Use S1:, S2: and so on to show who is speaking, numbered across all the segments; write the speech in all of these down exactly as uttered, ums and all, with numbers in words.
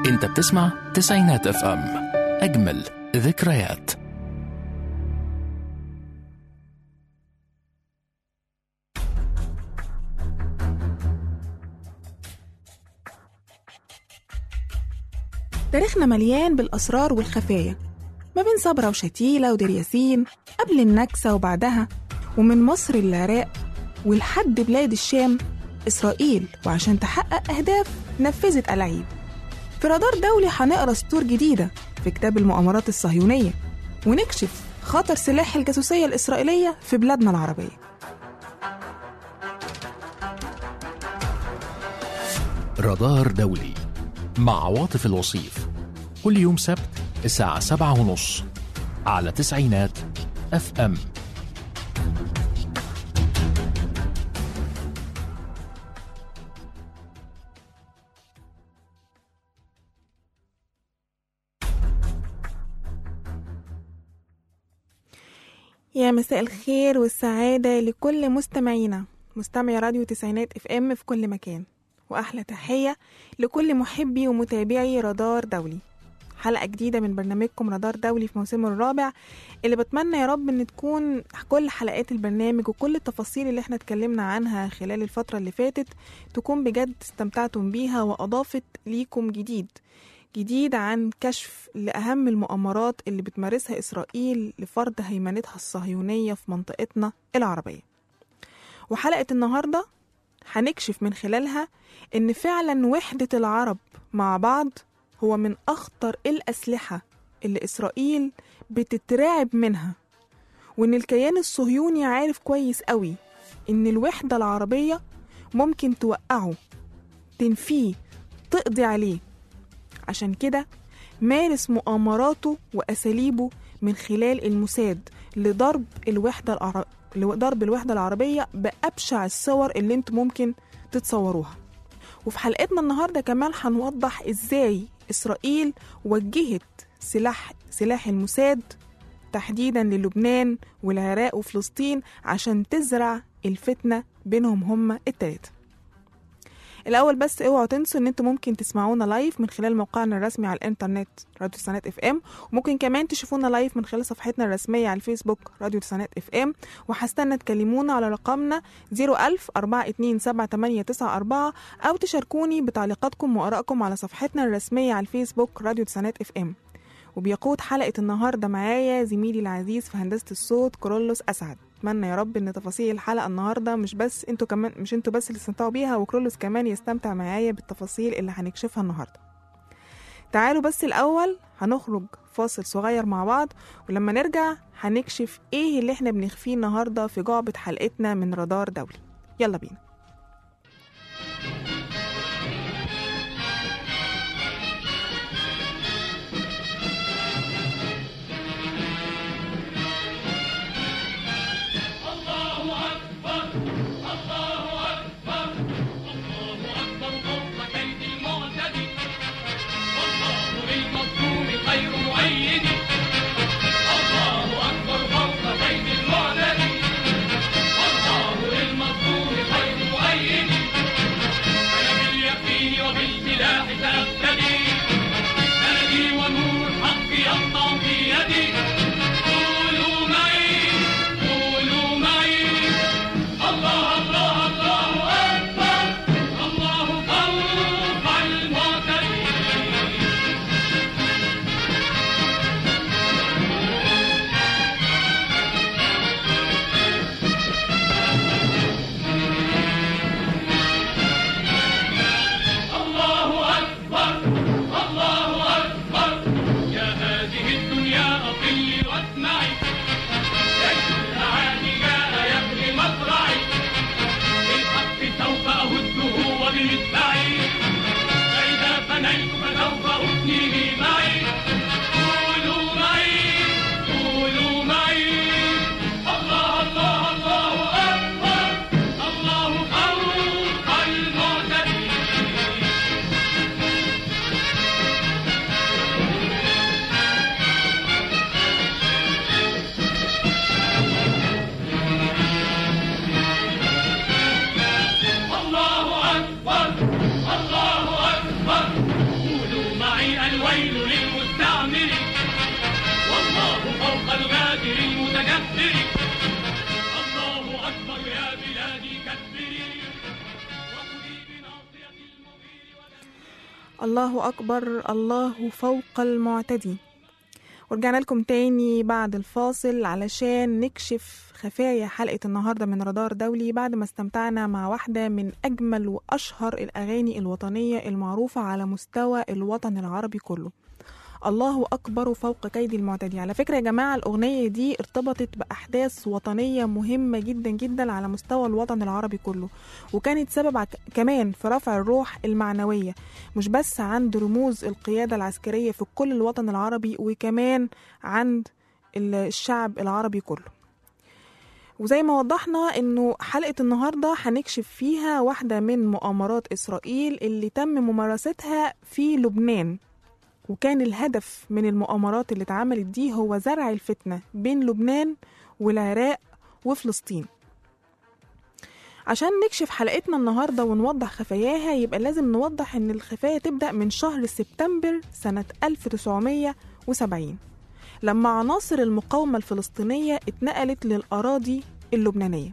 S1: انت بتسمع تسعينات اف ام، اجمل ذكريات.
S2: تاريخنا مليان بالأسرار والخفايا ما بين صبرا وشتيلة ودير ياسين قبل النكسة وبعدها، ومن مصر للعراق ولحد بلاد الشام إسرائيل، وعشان تحقق أهداف نفذت ألاعيب. في رادار دولي هنقرأ سطور جديدة في كتاب المؤامرات الصهيونية، ونكشف خطر سلاح الجاسوسية الإسرائيلية في بلادنا العربية.
S1: رادار دولي مع عواطف الوصيف، كل يوم سبت الساعة سبعة ونص على تسعينات اف ام.
S2: يا مساء الخير والسعادة لكل مستمعينا، مستمعي راديو تسعينات اف ام في كل مكان، وأحلى تحية لكل محبي ومتابعي رادار دولي. حلقة جديدة من برنامجكم رادار دولي في موسمه الرابع، اللي بتمنى يا رب ان تكون كل حلقات البرنامج وكل التفاصيل اللي احنا اتكلمنا عنها خلال الفترة اللي فاتت تكون بجد استمتعتم بيها وأضافت ليكم جديد جديد عن كشف لأهم المؤامرات اللي بتمارسها إسرائيل لفرض هيمنتها الصهيونية في منطقتنا العربية. وحلقة النهاردة هنكشف من خلالها إن فعلا وحدة العرب مع بعض هو من أخطر الأسلحة اللي إسرائيل بتترعب منها، وإن الكيان الصهيوني عارف كويس قوي إن الوحدة العربية ممكن توقعه، تنفيه، تقضي عليه. عشان كده مارس مؤامراته وأساليبه من خلال الموساد لضرب الوحدة العربية لضرب الوحدة العربية بأبشع الصور اللي انتم ممكن تتصوروها. وفي حلقتنا النهاردة كمان هنوضح ازاي إسرائيل وجهت سلاح سلاح الموساد تحديدا للبنان والعراق وفلسطين عشان تزرع الفتنة بينهم هما التلاتة. الأول بس اوعوا تنسوا ان انتم ممكن تسمعونا لايف من خلال موقعنا الرسمي على الانترنت راديو تسعينات اف ام، وممكن كمان تشوفونا لايف من خلال صفحتنا الرسمية على الفيسبوك راديو تسعينات اف ام. وهستنى تكلمونا على رقمنا صفر ألف أربعة اتنين سبعة تمانية تسعة أربعة، أو تشاركوني بتعليقاتكم وآرائكم على صفحتنا الرسمية على الفيسبوك راديو تسعينات اف ام. وبيقود حلقة النهاردة معايا زميلي العزيز في هندسة الصوت كرولوس أسعد. اتمنى يا رب ان تفاصيل الحلقه النهارده مش بس انتوا كمان مش انتوا بس اللي تستمتعوا بيها، وكرولوس كمان يستمتع معايا بالتفاصيل اللي هنكشفها النهارده. تعالوا بس الاول هنخرج فاصل صغير مع بعض، ولما نرجع هنكشف ايه اللي احنا بنخفيه النهارده في جعبة حلقتنا من رادار دولي. يلا بينا.
S3: الله أكبر فوق كيد المعتدي، الله للمظلوم خير الغادر المتجبر. الله أكبر يا بلادي كبري وخذي بناصية المغير.
S2: الله أكبر، الله فوق المعتدي. ورجعنا لكم تاني بعد الفاصل علشان نكشف خفايا حلقة النهاردة من رادار دولي، بعد ما استمتعنا مع واحدة من أجمل وأشهر الأغاني الوطنية المعروفة على مستوى الوطن العربي كله. الله أكبر فوق كيد المعتدي. على فكرة يا جماعة، الأغنية دي ارتبطت بأحداث وطنية مهمة جدا جدا على مستوى الوطن العربي كله، وكانت سبب كمان في رفع الروح المعنوية مش بس عند رموز القيادة العسكرية في كل الوطن العربي، وكمان عند الشعب العربي كله. وزي ما وضحنا انه حلقة النهاردة هنكشف فيها واحدة من مؤامرات إسرائيل اللي تم ممارستها في لبنان، وكان الهدف من المؤامرات اللي اتعملت دي هو زرع الفتنة بين لبنان والعراق وفلسطين. عشان نكشف حلقتنا النهاردة ونوضح خفاياها، يبقى لازم نوضح ان الخفايا تبدأ من شهر سبتمبر سنة ألف وتسعمية وسبعين، لما عناصر المقاومة الفلسطينية اتنقلت للأراضي اللبنانية.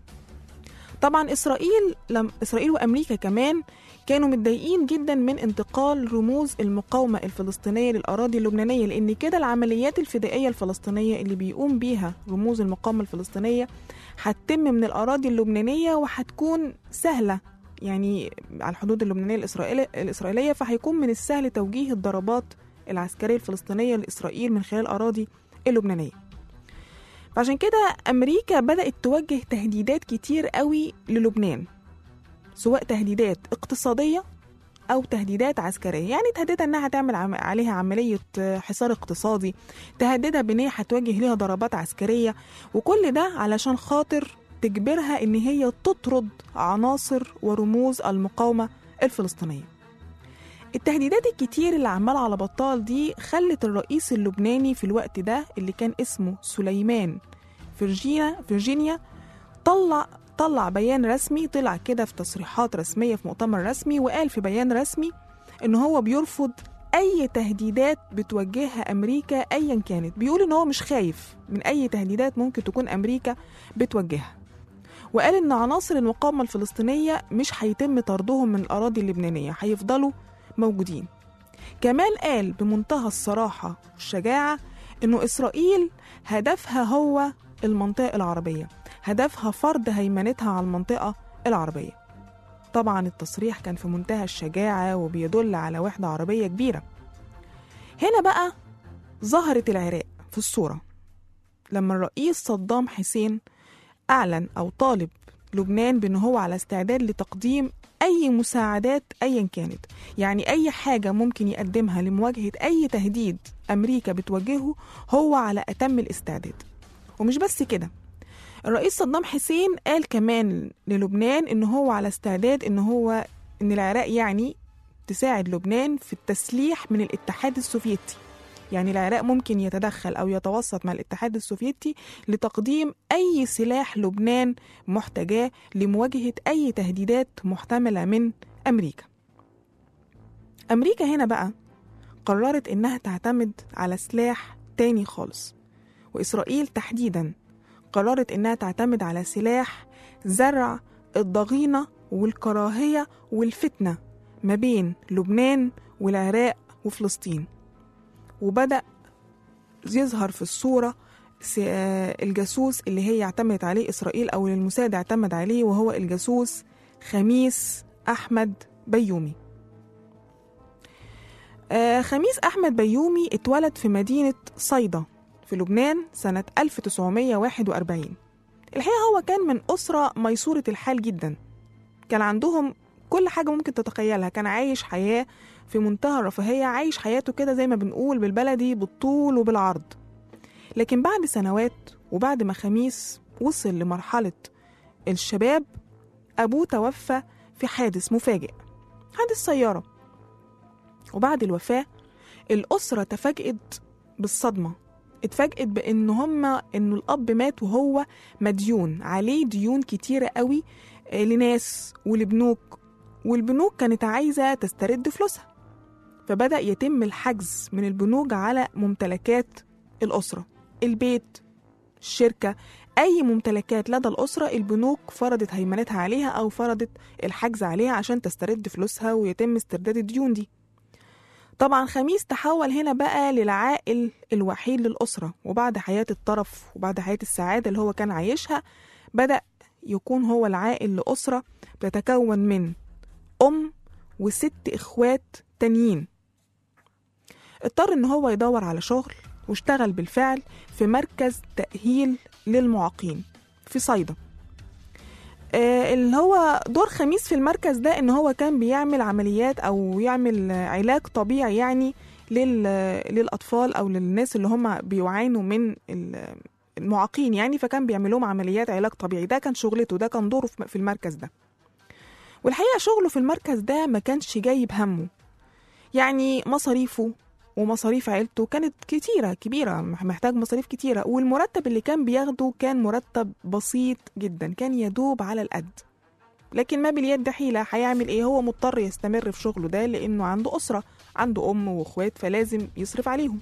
S2: طبعا إسرائيل لم إسرائيل وأمريكا كمان كانوا متضايقين جدا من انتقال رموز المقاومة الفلسطينية للأراضي اللبنانية، لأن كده العمليات الفدائية الفلسطينية اللي بيقوم بيها رموز المقاومة الفلسطينية هتتم من الأراضي اللبنانية وهتكون سهلة، يعني على الحدود اللبنانية الإسرائيلية، فهيكون من السهل توجيه الضربات العسكرية الفلسطينية لإسرائيل من خلال الأراضي اللبنانية. فعشان كده أمريكا بدأت توجه تهديدات كتير قوي للبنان، سواء تهديدات اقتصادية أو تهديدات عسكرية. يعني تهددها أنها تعمل عليها عملية حصار اقتصادي، تهددها بأن هي هتواجه ليها ضربات عسكرية، وكل ده علشان خاطر تجبرها أن هي تطرد عناصر ورموز المقاومة الفلسطينية. التهديدات الكتير اللي عمال على بطال دي خلت الرئيس اللبناني في الوقت ده اللي كان اسمه سليمان فرجينا فرجينيا طلع طلع بيان رسمي، طلع كده في تصريحات رسمية في مؤتمر رسمي، وقال في بيان رسمي إن هو بيرفض أي تهديدات بتوجهها أمريكا أيا كانت. بيقول إن هو مش خايف من أي تهديدات ممكن تكون أمريكا بتوجهها، وقال إن عناصر المقاومة الفلسطينية مش هيتم طردهم من الأراضي اللبنانية، هيفضلوا موجودين. كمان قال بمنتهى الصراحة والشجاعة إنه إسرائيل هدفها هو المنطقة العربية، هدفها فرض هيمنتها على المنطقة العربية. طبعا التصريح كان في منتهى الشجاعة وبيدل على وحدة عربية كبيرة. هنا بقى ظهرت العراق في الصورة لما الرئيس صدام حسين أعلن أو طالب لبنان بأنه هو على استعداد لتقديم أي مساعدات أيا كانت، يعني أي حاجة ممكن يقدمها لمواجهة أي تهديد أمريكا بتواجهه هو على أتم الاستعداد. ومش بس كده، الرئيس صدام حسين قال كمان للبنان إنه هو على استعداد إنه هو إن العراق يعني تساعد لبنان في التسليح من الاتحاد السوفيتي، يعني العراق ممكن يتدخل أو يتوسط مع الاتحاد السوفيتي لتقديم أي سلاح لبنان محتاجاه لمواجهة أي تهديدات محتملة من أمريكا. أمريكا هنا بقى قررت إنها تعتمد على سلاح تاني خالص، وإسرائيل تحديداً قررت إنها تعتمد على سلاح زرع الضغينة والكراهية والفتنة ما بين لبنان والعراق وفلسطين. وبدأ يظهر في الصورة الجاسوس اللي هي اعتمدت عليه إسرائيل أو الموساد اعتمد عليه، وهو الجاسوس خميس أحمد بيومي. خميس أحمد بيومي اتولد في مدينة صيدا في لبنان سنة ألف وتسعمية وواحد وأربعين. الحقيقة هو كان من أسرة ميسورة الحال جدا، كان عندهم كل حاجة ممكن تتخيلها، كان عايش حياة في منتهى الرفاهية، عايش حياته كده زي ما بنقول بالبلدي بالطول وبالعرض. لكن بعد سنوات وبعد ما خميس وصل لمرحلة الشباب، أبوه توفى في حادث مفاجئ، حادث سيارة. وبعد الوفاة الأسرة تفاجئت بالصدمة، اتفاجئت بأن هما إنه الأب مات وهو مديون عليه ديون كتيرة قوي لناس ولبنوك، والبنوك كانت عايزة تسترد فلوسها، فبدأ يتم الحجز من البنوك على ممتلكات الأسرة، البيت، الشركة، أي ممتلكات لدى الأسرة البنوك فرضت هيمنتها عليها أو فرضت الحجز عليها عشان تسترد فلوسها ويتم استرداد الديون دي. طبعا خميس تحول هنا بقى للعائل الوحيد للأسرة، وبعد حياة الطرف وبعد حياة السعادة اللي هو كان عايشها بدأ يكون هو العائل لأسرة بتتكون من أم وست إخوات تانيين. اضطر إن هو يدور على شغل واشتغل بالفعل في مركز تأهيل للمعاقين في صيدا. آه اللي هو دور خميس في المركز ده إن هو كان بيعمل عمليات أو يعمل علاج طبيعي يعني للأطفال أو للناس اللي هم بيعانوا من المعاقين يعني، فكان بيعملهم عمليات علاج طبيعي. ده كان شغلته، ده كان دوره في المركز ده. والحقيقة شغله في المركز ده ما كانش جايب همه، يعني مصاريفه ومصاريف عيلته كانت كتيرة كبيرة، محتاج مصاريف كتيرة، والمرتب اللي كان بياخده كان مرتب بسيط جدا، كان يدوب على القد. لكن ما باليد حيلة، هيعمل ايه؟ هو مضطر يستمر في شغله ده لأنه عنده أسرة، عنده أم وأخوات، فلازم يصرف عليهم.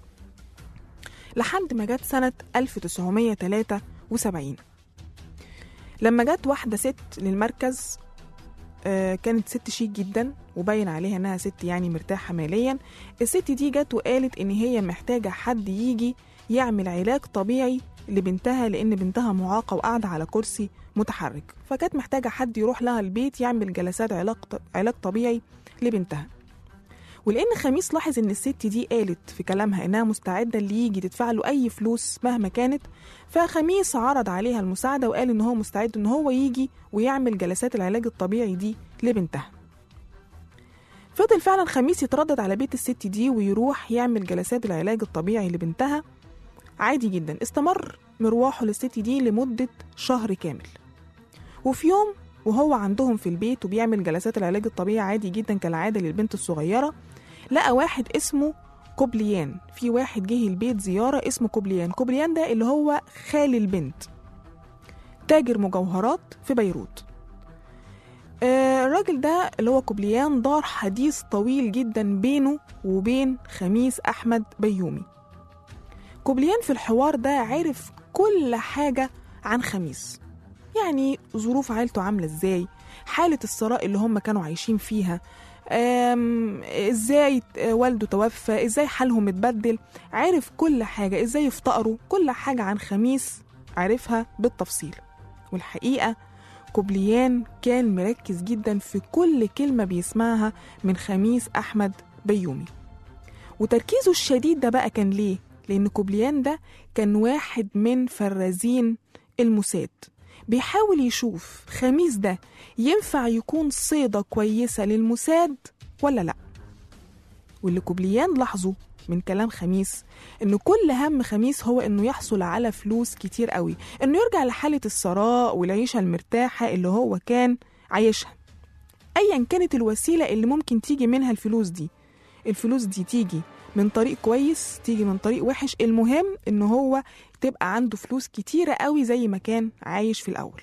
S2: لحد ما جت سنة ألف وتسعمية وتلاتة وسبعين لما جت واحدة ست للمركز. آه كانت ست شيك جدا وباين عليها انها ست يعني مرتاحة ماليا. الست دي جت وقالت ان هي محتاجة حد يجي يعمل علاج طبيعي لبنتها، لان بنتها معاقة وقاعدة على كرسي متحرك، فكانت محتاجة حد يروح لها البيت يعمل جلسات علاج علاج طبيعي لبنتها. ولان خميس لاحظ ان الست دي قالت في كلامها انها مستعدة اللي يجي تدفع له اي فلوس مهما كانت، فخميس عرض عليها المساعدة وقال ان هو مستعد ان هو يجي ويعمل جلسات العلاج الطبيعي دي لبنتها. فضل فعلا خميس يتردد على بيت الست دي ويروح يعمل جلسات العلاج الطبيعي لبنتها عادي جدا. استمر مروحه للست دي لمدة شهر كامل. وفي يوم وهو عندهم في البيت وبيعمل جلسات العلاج الطبيعي عادي جدا كالعادة للبنت الصغيرة، لقى واحد اسمه كوبليان. في واحد جه البيت زيارة اسمه كوبليان. كوبليان ده اللي هو خال البنت، تاجر مجوهرات في بيروت. آه الراجل ده اللي هو كوبليان دار حديث طويل جدا بينه وبين خميس أحمد بيومي. كوبليان في الحوار ده عرف كل حاجة عن خميس، يعني ظروف عائلته عاملة ازاي، حالة الثراء اللي هم كانوا عايشين فيها، ازاي والده توفى، ازاي حالهم اتبدل، عرف كل حاجة، ازاي افتقروا، كل حاجة عن خميس عرفها بالتفصيل. والحقيقة كوبليان كان مركز جدا في كل كلمة بيسمعها من خميس أحمد بيومي. وتركيزه الشديد ده بقى كان ليه؟ لأن كوبليان ده كان واحد من فرازين الموساد، بيحاول يشوف خميس ده ينفع يكون صيدة كويسة للموساد ولا لأ. واللي كوبليان لاحظه من كلام خميس إنه كل هم خميس هو إنه يحصل على فلوس كتير قوي، إنه يرجع لحالة الثراء والعيشة المرتاحة اللي هو كان عايشها، أيا كانت الوسيلة اللي ممكن تيجي منها الفلوس دي. الفلوس دي تيجي من طريق كويس، تيجي من طريق وحش، المهم إنه هو تبقى عنده فلوس كتيرة قوي زي ما كان عايش في الأول.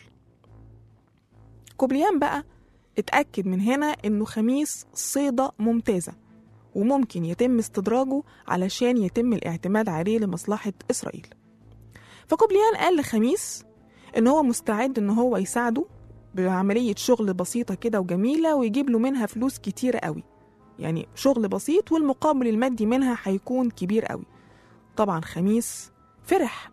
S2: كوبليان بقى اتأكد من هنا إنه خميس صيدة ممتازة وممكن يتم استدراجه علشان يتم الاعتماد عليه لمصلحة إسرائيل. فكوبليان قال لخميس إنه هو مستعد إنه هو يساعده بعملية شغل بسيطة كده وجميلة ويجيب له منها فلوس كتيرة قوي، يعني شغل بسيط والمقابل المادي منها هيكون كبير قوي. طبعا خميس فرح.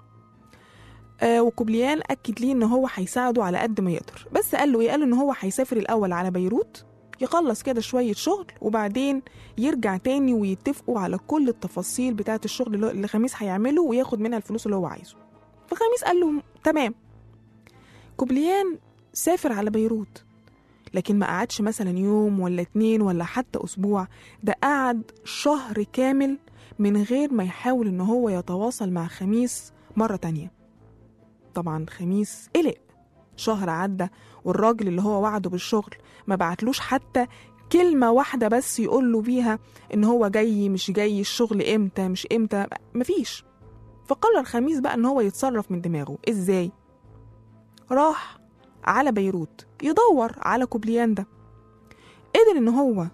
S2: آه وكوبليان أكد ليه إنه هو هيساعده على قد ما يقدر، بس قال له إيه؟ قال له إنه هو هيسافر الأول على بيروت يخلص كده شوية شغل وبعدين يرجع تاني ويتفقوا على كل التفاصيل بتاعة الشغل اللي خميس هيعمله وياخد منها الفلوس اللي هو عايزه. فخميس قال له تمام. كوبليان سافر على بيروت، لكن ما قعدش مثلا يوم ولا اتنين ولا حتى أسبوع، ده قعد شهر كامل من غير ما يحاول إنه هو يتواصل مع خميس مرة تانية. طبعا خميس قلق، شهر عدى والراجل اللي هو وعده بالشغل ما بعتلوش حتى كلمة واحدة بس يقول له بيها إن هو جاي مش جاي، الشغل إمتى مش إمتى، مفيش. فقرر خميس بقى إن هو يتصرف من دماغه. إزاي؟ راح على بيروت يدور على كوبليان ده، قدر إن هو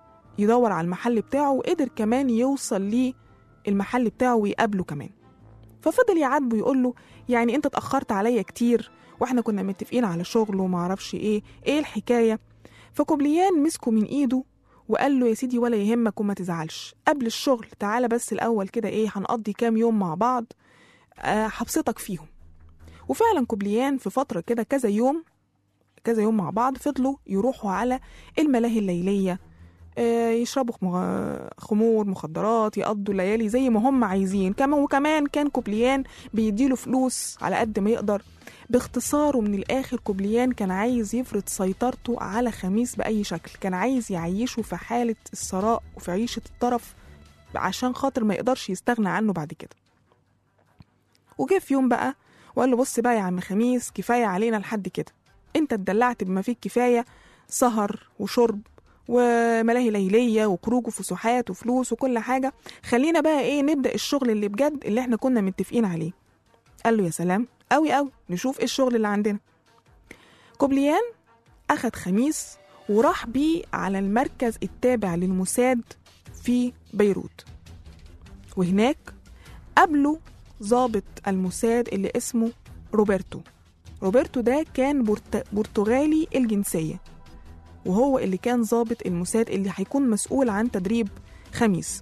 S2: يدور على المحل بتاعه وقدر كمان يوصل ليه المحل بتاعه ويقابله كمان. ففضل يعاتبه يقول له يعني انت اتأخرت عليا كتير واحنا كنا متفقين على شغل وما اعرفش ايه ايه الحكاية. فكوبليان مسكه من ايده وقال له يا سيدي ولا يهمك وما تزعلش، قبل الشغل تعالى بس الاول كده ايه هنقضي كام يوم مع بعض هبسطك آه فيهم. وفعلا كوبليان في فترة كده كذا يوم كذا يوم مع بعض فضلوا يروحوا على الملاهي الليلية، آه يشربوا خمور مخدرات، يقضوا الليالي زي ما هم عايزين. كمان وكمان كان كوبليان بيديله فلوس على قد ما يقدر. باختصار ومن الآخر كوبليان كان عايز يفرض سيطرته على خميس بأي شكل، كان عايز يعيشه في حالة الثراء وفي عيشة الطرف عشان خاطر ما يقدرش يستغنى عنه بعد كده. وجه في يوم بقى وقال له بص بقى يا عم خميس، كفاية علينا لحد كده، انت اتدلعت بما فيك كفاية، سهر وشرب وملاهي ليلية وخروج وفسحات وفلوس وكل حاجة، خلينا بقى ايه نبدأ الشغل اللي بجد اللي احنا كنا متفقين عليه. قال له يا سلام قوي قوي، نشوف ايه الشغل اللي عندنا. كوبليان أخد خميس وراح بيه على المركز التابع للموساد في بيروت، وهناك قابله ضابط الموساد اللي اسمه روبرتو. روبرتو ده كان برت... برتغالي الجنسية، وهو اللي كان ضابط الموساد اللي هيكون مسؤول عن تدريب خميس.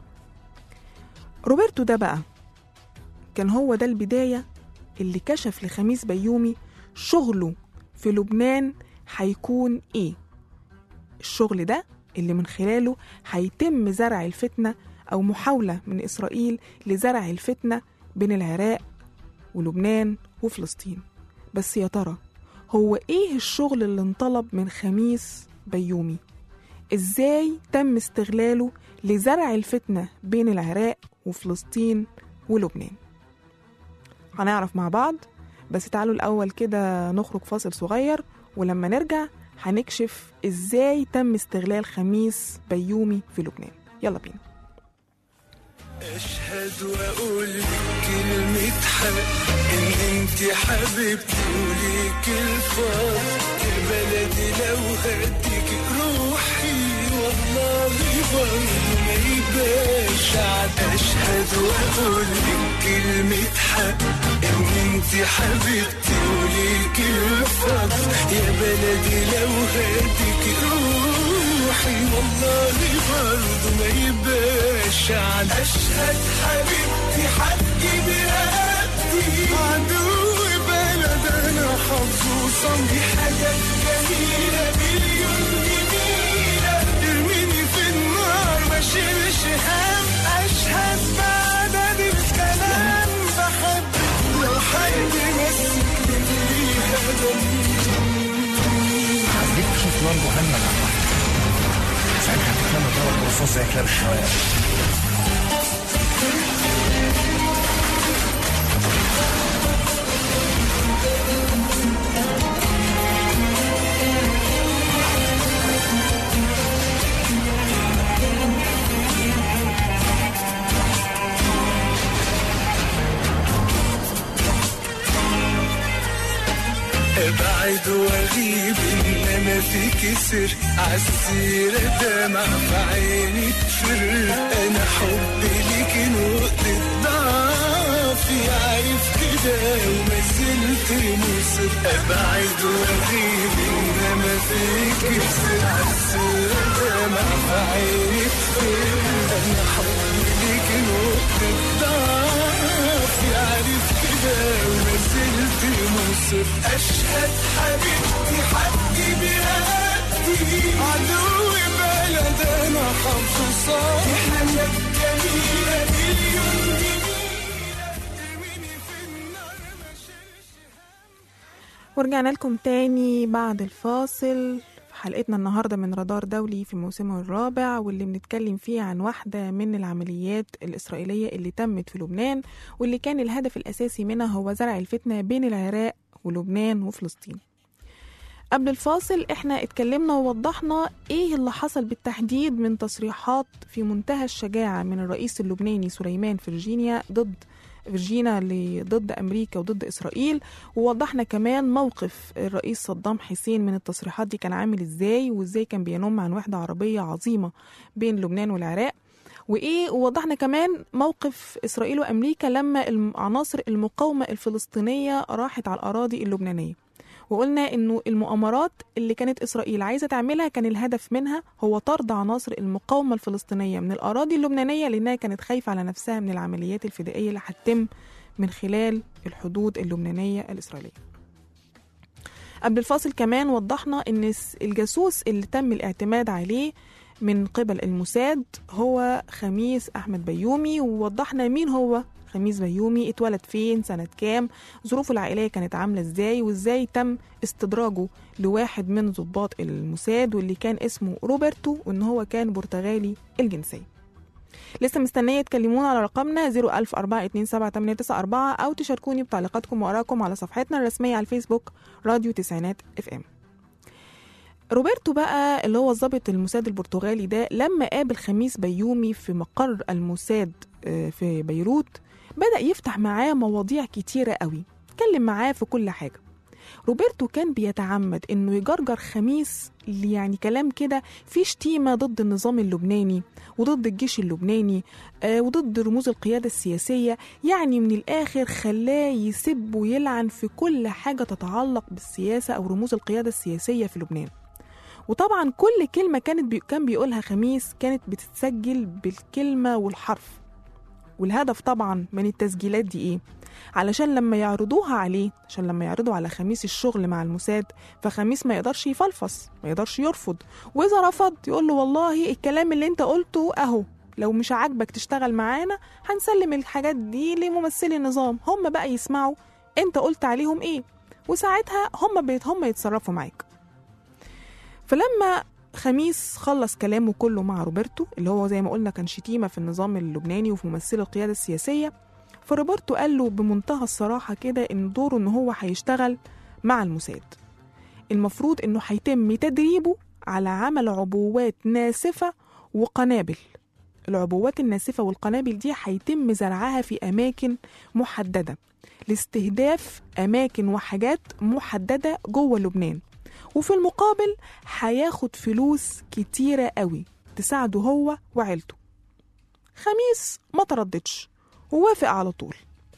S2: روبرتو ده بقى كان هو ده البداية اللي كشف لخميس بيومي شغله في لبنان هيكون ايه. الشغل ده اللي من خلاله هيتم زرع الفتنة أو محاولة من إسرائيل لزرع الفتنة بين العراق ولبنان وفلسطين. بس يا ترى هو ايه الشغل اللي انطلب من خميس بيومي؟ ازاي تم استغلاله لزرع الفتنة بين العراق وفلسطين ولبنان؟ هنعرف مع بعض، بس تعالوا الأول كده نخرج فاصل صغير، ولما نرجع هنكشف ازاي تم استغلال خميس بيومي في لبنان. يلا بينا.
S4: أشهد وأقول كلمة حق إن أنت حبيبتي وليك الفضل، بلدي لو هديك روحي والله برضه ما يبقاش عاد. أشهد وأقول كلمة حق إن أنت حبيبتي وليك الفضل، يا بلدي لو هديك روحي والله برضه ما يبقاش عاد. أشهد حبيبتي حقي برقبتي، عدو بلد أنا حظوظا دي حاجات جميلة مليون جميلة، ارميني في النار ما شيلش هم. أشهد بعدد الكلام بحبك لو حد مسك فيها دمي.
S5: عايزك تشوف نار مهمة على البحر، ساعتها هتتلم ضرب رصاص زي كلاب الشوارع.
S4: ابعد واغيب انما فيك سر، عالسيرة دمع في عيني تفر، انا حبي ليك نقطة ضعفي عارف كده وما زلت مصر. ابعد واغيب انما فيك سر، عالسيرة دمع في عيني تفر، انا حبي ليك نقطة ضعفي عارف كده وما زلت مصر. أشهد حبيبتي حقي برقبتي، عدو بلد أنا حافظة دي حاجات جميلة مليون جميلة، ارميني في النار ما شيلش هم.
S2: ورجعنا لكم تاني بعد الفاصل في حلقتنا النهاردة من رادار دولي في موسمه الرابع، واللي بنتكلم فيه عن واحدة من العمليات الإسرائيلية اللي تمت في لبنان، واللي كان الهدف الأساسي منها هو زرع الفتنة بين العراق ولبنان وفلسطين. قبل الفاصل احنا اتكلمنا ووضحنا ايه اللي حصل بالتحديد من تصريحات في منتهى الشجاعة من الرئيس اللبناني سليمان فرجينيا ضد فيرجينا ضد أمريكا وضد إسرائيل، ووضحنا كمان موقف الرئيس صدام حسين من التصريحات دي كان عامل ازاي، وازاي كان بينم عن وحدة عربية عظيمة بين لبنان والعراق. وإيه ووضحنا كمان موقف إسرائيل وأمريكا لما عناصر المقاومة الفلسطينية راحت على الأراضي اللبنانية، وقلنا إنه المؤامرات اللي كانت إسرائيل عايزة تعملها كان الهدف منها هو طرد عناصر المقاومة الفلسطينية من الأراضي اللبنانية، لأنها كانت خايفة على نفسها من العمليات الفدائية اللي هتتم من خلال الحدود اللبنانية الإسرائيلية. قبل الفاصل كمان وضحنا إن الجاسوس اللي تم الاعتماد عليه من قبل الموساد هو خميس أحمد بيومي، ووضحنا مين هو خميس بيومي، اتولد فين، سنة كام، ظروفه العائلية كانت عاملة ازاي، وازاي تم استدراجه لواحد من ضباط الموساد واللي كان اسمه روبرتو، وان هو كان برتغالي الجنسية. لسه مستنية تكلمونا على رقمنا صفر ألف أربعة اتنين سبعة تمانية تسعة أربعة أو تشاركوني بتعليقاتكم وآرائكم على صفحتنا الرسمية على الفيسبوك راديو تسعينات اف ام. روبرتو بقى اللي هو ضابط الموساد البرتغالي ده لما قابل خميس بيومي في مقر الموساد في بيروت بدأ يفتح معاه مواضيع كتيرة قوي، اتكلم معاه في كل حاجة. روبرتو كان بيتعمد انه يجرجر خميس يعني كلام كده فيه شتيمة ضد النظام اللبناني وضد الجيش اللبناني آه وضد رموز القيادة السياسية، يعني من الآخر خلاه يسب ويلعن في كل حاجة تتعلق بالسياسة أو رموز القيادة السياسية في لبنان. وطبعا كل كلمة كانت بي كان بيقولها خميس كانت بتتسجل بالكلمة والحرف، والهدف طبعا من التسجيلات دي ايه؟ علشان لما يعرضوها عليه، عشان لما يعرضوا على خميس الشغل مع الموساد فخميس ما يقدرش يفلفص، ما يقدرش يرفض، واذا رفض يقول له والله الكلام اللي انت قلته اهو، لو مش عاجبك تشتغل معانا هنسلم الحاجات دي لممثلي النظام، هم بقى يسمعوا انت قلت عليهم ايه، وساعتها هم بيت هم يتصرفوا معاك. فلما خميس خلص كلامه كله مع روبرتو اللي هو زي ما قلنا كان شتيمة في النظام اللبناني وفي ممثل القيادة السياسية، فروبرتو قال له بمنتهى الصراحة كده إن دوره إن هو هيشتغل مع الموساد، المفروض إنه هيتم تدريبه على عمل عبوات ناسفة وقنابل. العبوات الناسفة والقنابل دي هيتم زرعها في أماكن محددة لاستهداف أماكن وحاجات محددة جوه لبنان، وفي المقابل هياخد فلوس كتيرة قوي تساعده هو وعيلته. خميس ما ترددش ووافق على طول،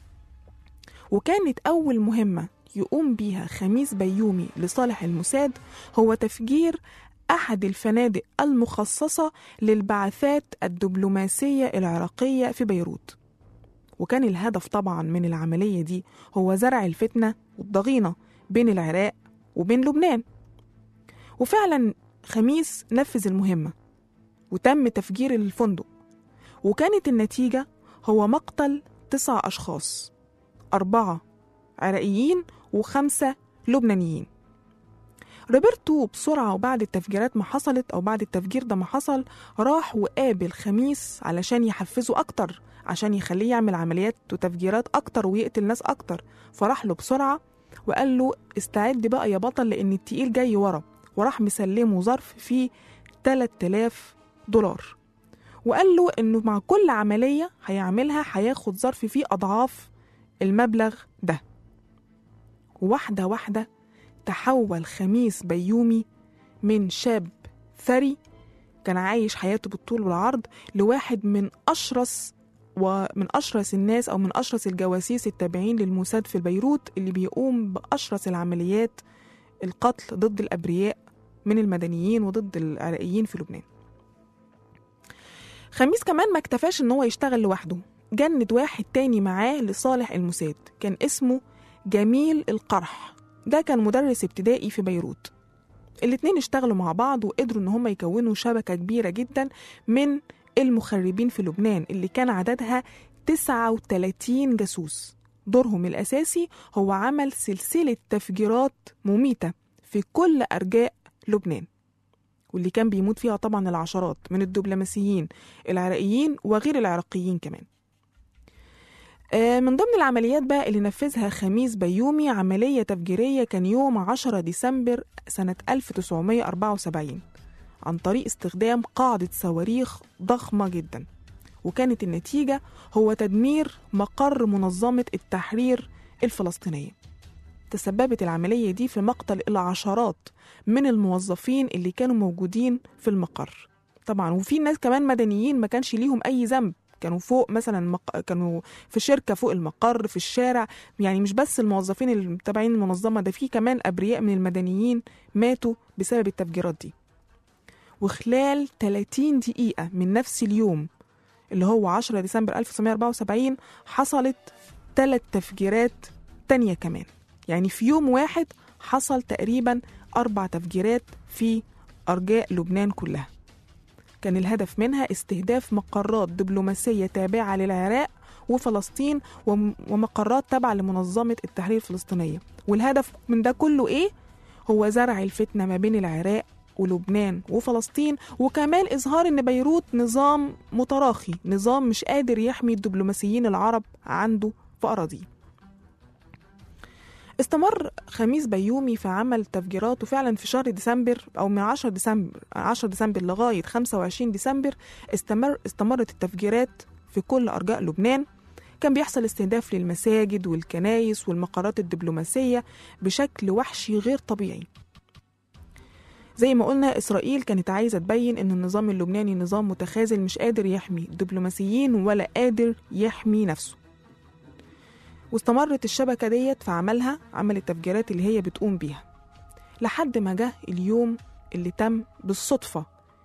S2: وكانت أول مهمة يقوم بيها خميس بيومي لصالح الموساد هو تفجير أحد الفنادق المخصصة للبعثات الدبلوماسية العراقية في بيروت. وكان الهدف طبعا من العملية دي هو زرع الفتنة والضغينة بين العراق وبين لبنان. وفعلا خميس نفذ المهمة وتم تفجير الفندق، وكانت النتيجة هو مقتل تسع أشخاص، أربعة عراقيين وخمسة لبنانيين. روبرتو بسرعة وبعد التفجيرات ما حصلت أو بعد التفجير ده ما حصل راح وقابل خميس علشان يحفزه أكتر، عشان يخليه يعمل عمليات وتفجيرات أكتر ويقتل ناس أكتر. فراح له بسرعة وقال له استعد بقى يا بطل لأن التقيل جاي ورا، وراح مسلمه ظرف فيه تلات آلاف دولار، وقال له إنه مع كل عملية هيعملها هياخد ظرف فيه أضعاف المبلغ ده. واحدة واحدة تحول خميس بيومي من شاب ثري كان عايش حياته بالطول والعرض لواحد من أشرس ومن أشرس الناس أو من أشرس الجواسيس التابعين للموساد في بيروت اللي بيقوم بأشرس العمليات القتل ضد الأبرياء من المدنيين وضد العراقيين في لبنان. خميس كمان ما اكتفاش ان هو يشتغل لوحده، جند واحد تاني معاه لصالح الموساد كان اسمه جميل القرح، ده كان مدرس ابتدائي في بيروت. الاتنين اشتغلوا مع بعض وقدروا ان هم يكونوا شبكة كبيرة جدا من المخربين في لبنان اللي كان عددها تسعة وتلاتين جاسوس. دورهم الأساسي هو عمل سلسلة تفجيرات مميتة في كل أرجاء لبنان، واللي كان بيموت فيها طبعا العشرات من الدبلوماسيين العراقيين وغير العراقيين كمان. من ضمن العمليات بقى اللي نفذها خميس بيومي عملية تفجيرية كان يوم عشرة ديسمبر سنة ألف وتسعمية وأربعة وسبعين عن طريق استخدام قاعدة صواريخ ضخمة جدا، وكانت النتيجة هو تدمير مقر منظمة التحرير الفلسطينية. تسببت العملية دي في مقتل العشرات من الموظفين اللي كانوا موجودين في المقر، طبعا. وفي ناس كمان مدنيين ما كانش ليهم أي ذنب، كانوا فوق مثلا مق... كانوا في شركة فوق المقر، في الشارع، يعني مش بس الموظفين المتابعين المنظمة، ده في كمان أبرياء من المدنيين ماتوا بسبب التفجيرات دي. وخلال ثلاثين دقيقة من نفس اليوم اللي هو عشرة ديسمبر ألف وتسعمائة وأربعة وسبعين حصلت ثلاث تفجيرات تانية كمان. يعني في يوم واحد حصل تقريبا أربع تفجيرات في أرجاء لبنان كلها. كان الهدف منها استهداف مقرات دبلوماسية تابعة للعراق وفلسطين ومقرات تابعة لمنظمة التحرير الفلسطينية. والهدف من ده كله إيه؟ هو زرع الفتنة ما بين العراق ولبنان وفلسطين، وكمان إظهار إن بيروت نظام متراخي، نظام مش قادر يحمي الدبلوماسيين العرب عنده في أراضيه. استمر خميس بيومي في عمل تفجيرات، وفعلا في شهر ديسمبر أو من عشرة ديسمبر عشرة ديسمبر لغاية خمسة وعشرين ديسمبر استمر استمرت التفجيرات في كل أرجاء لبنان. كان بيحصل استهداف للمساجد والكنايس والمقرات الدبلوماسية بشكل وحشي غير طبيعي. زي ما قلنا إسرائيل كانت عايزة تبين إن النظام اللبناني نظام متخاذل مش قادر يحمي الدبلوماسيين ولا قادر يحمي نفسه. واستمرت الشبكة ديت في عملها، عمل التفجيرات اللي هي بتقوم بيها، لحد ما جه اليوم اللي تم بالصدفة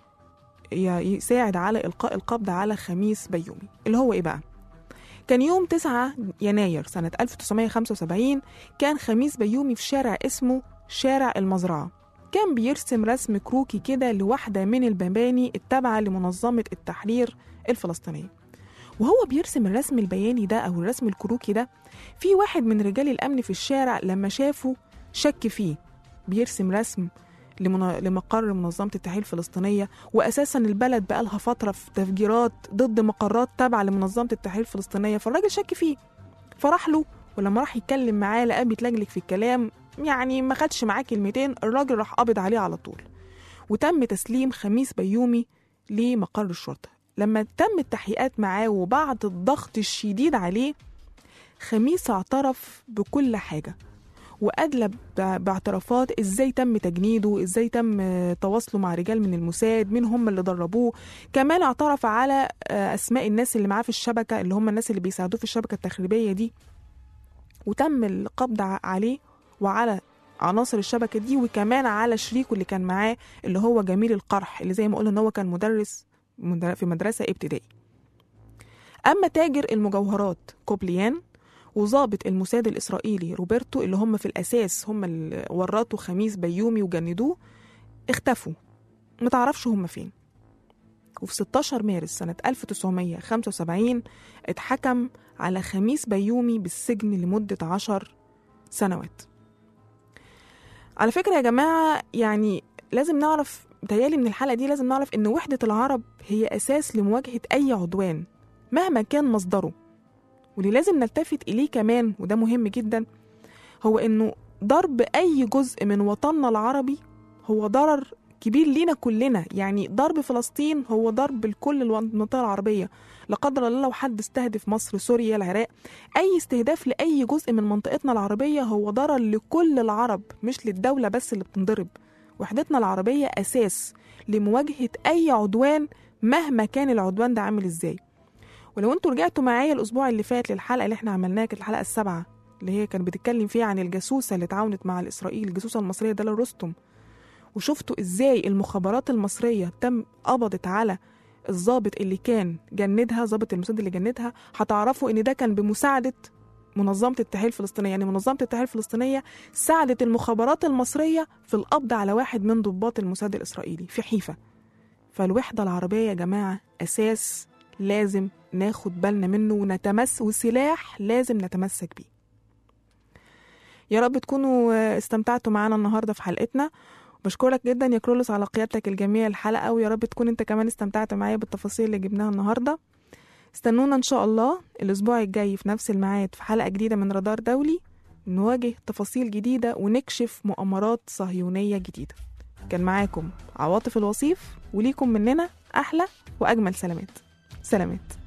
S2: يساعد على إلقاء القبض على خميس بيومي، اللي هو إيه بقى؟ كان يوم تسعة يناير سنة ألف وتسعمائة وخمسة وسبعين. كان خميس بيومي في شارع اسمه شارع المزرعة، كان بيرسم رسم كروكي كده لواحدة من المباني التابعة لمنظمة التحرير الفلسطينية. وهو بيرسم الرسم البياني ده أو الرسم الكروكي ده، في واحد من رجال الأمن في الشارع لما شافه شك فيه. بيرسم رسم لمن... لمقر منظمة التحرير الفلسطينية، وأساسا البلد بقى لها فترة في تفجيرات ضد مقرات تابعة لمنظمة التحرير الفلسطينية، فالراجل شك فيه فراح له، ولما راح يتكلم معاه لقاه بيتلجلج في الكلام، يعني ما خدش معاه كلمتين الراجل راح قابض عليه على طول. وتم تسليم خميس بيومي لمقر الشرطة. لما تم التحقيقات معاه وبعد الضغط الشديد عليه، خميس اعترف بكل حاجة وأدلى باعترافات ازاي تم تجنيده، ازاي تم تواصله مع رجال من الموساد، مين هم اللي دربوه. كمان اعترف على أسماء الناس اللي معاه في الشبكة، اللي هم الناس اللي بيساعدوه في الشبكة التخريبية دي، وتم القبض عليه وعلى عناصر الشبكة دي، وكمان على شريكه اللي كان معاه اللي هو جميل القرح، اللي زي ما قلنا ان هو كان مدرس في مدرسة ابتدائي. أما تاجر المجوهرات كوبليان وضابط الموساد الإسرائيلي روبرتو، اللي هم في الأساس هم اللي ورطوا خميس بيومي وجندوه، اختفوا، متعرفش هم فين. وفي ستة عشر مارس سنة ألف وتسعمائة وخمسة وسبعين اتحكم على خميس بيومي بالسجن لمدة عشر سنوات. على فكرة يا جماعة، يعني لازم نعرف، متهيألي من الحلقة دي لازم نعرف إن وحدة العرب هي أساس لمواجهة أي عدوان مهما كان مصدره. واللي لازم نلتفت إليه كمان، وده مهم جدا، هو إنه ضرب أي جزء من وطننا العربي هو ضرر كبير لينا كلنا. يعني ضرب فلسطين هو ضرب لكل المنطقة العربية. لا قدر الله لو حد استهدف مصر، سوريا، العراق، أي استهداف لأي جزء من منطقتنا العربية هو ضرر لكل العرب، مش للدولة بس اللي بتنضرب. وحدتنا العربية أساس لمواجهة أي عدوان مهما كان العدوان ده عامل إزاي. ولو انتوا رجعتوا معايا الأسبوع اللي فات للحلقة اللي احنا عملناها، كانت الحلقة السابعة اللي هي كانت بتتكلم فيها عن الجاسوسة اللي تعاونت مع الإسرائيل، الجاسوسة المصرية دلال رستم، وشفتوا إزاي المخابرات المصرية تم قبضت على الضابط اللي كان جندها، ضابط الموساد اللي جندها، هتعرفوا إن ده كان بمساعدة منظمة التحرير الفلسطينية. يعني منظمة التحرير الفلسطينية ساعدت المخابرات المصرية في القبض على واحد من ضباط الموساد الإسرائيلي في حيفا. فالوحدة العربية يا جماعة أساس لازم ناخد بالنا منه ونتمس، وسلاح لازم نتمسك بيه. يا رب تكونوا استمتعتوا معانا النهاردة في حلقتنا. بشكرك جدا يا كرولوس على قيادتك الجميلة الحلقة، ويا رب تكون انت كمان استمتعت معايا بالتفاصيل اللي جبناها النهاردة. استنونا ان شاء الله الاسبوع الجاي في نفس الميعاد في حلقة جديدة من رادار دولي، نواجه تفاصيل جديدة ونكشف مؤامرات صهيونية جديدة. كان معاكم عواطف الوصيف، وليكم مننا احلى واجمل سلامات. سلامات.